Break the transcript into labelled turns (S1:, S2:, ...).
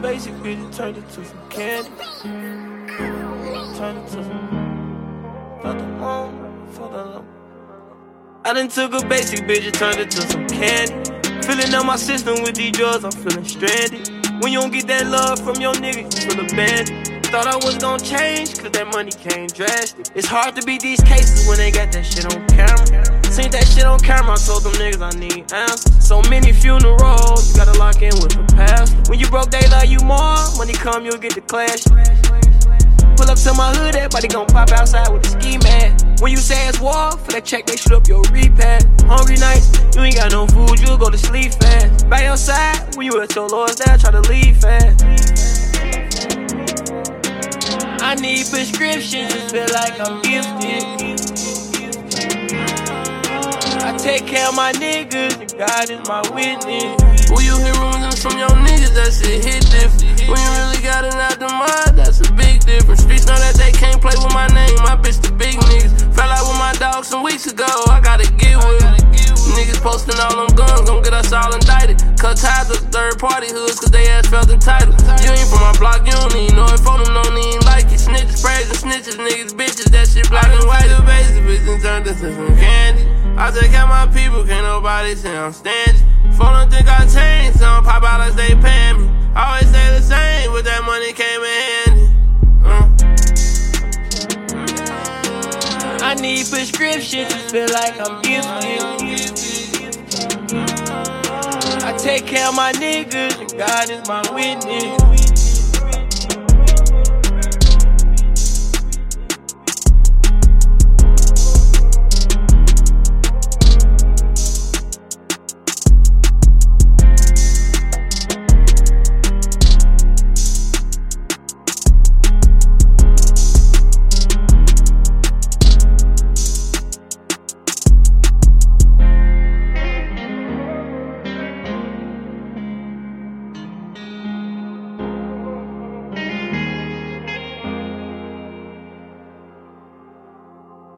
S1: basic bitch, turned it to some candy. Turned it to some for the long, for the long. I done took a basic bitch and turned it to some candy. Filling up my system with these drugs, I'm feeling stranded. When you don't get that love from your nigga, you feel abandoned. Thought I was gon' change, cause that money came drastic. It's hard to beat these cases when they got that shit on camera. Seen that shit on camera, I told them niggas I need answers. So many funerals, you gotta lock in with the past. When you broke, they love you more. Money come, you'll get the clash. Pull up to my hood, everybody gon' pop outside with the ski mask. When you say it's war, for that check, they shoot up your repass. Hungry nights, you ain't got no food, you'll go to sleep fast. By your side, when you at your lord's there, try to leave fast. I need prescriptions, just feel like I'm gifted. I take care of my niggas, and God is my witness.
S2: When you hear rumors from your niggas, that shit hit different. When you really got it out the mud, that's a big difference. Streets know that they can't play with my name, my bitch the big niggas. Fell out with my dog some weeks ago, I gotta get with it. Niggas posting all them guns, gon' get us all indicted. Cut ties with third party hoods, cause they ass felt entitled. You ain't from my block, you don't even know it, for them don't even like it. Snitches, praise and snitches, niggas, bitches, that shit black and white. The basic bitch and turned into some candy. I take care of my people, can't nobody say I'm stingy. Phone don't think I changed, so I don't pop out as they paying me. Always stay the same, but that money came in handy.
S1: I need prescriptions, just feel like I'm gifted. I take care of my niggas, and God is my witness.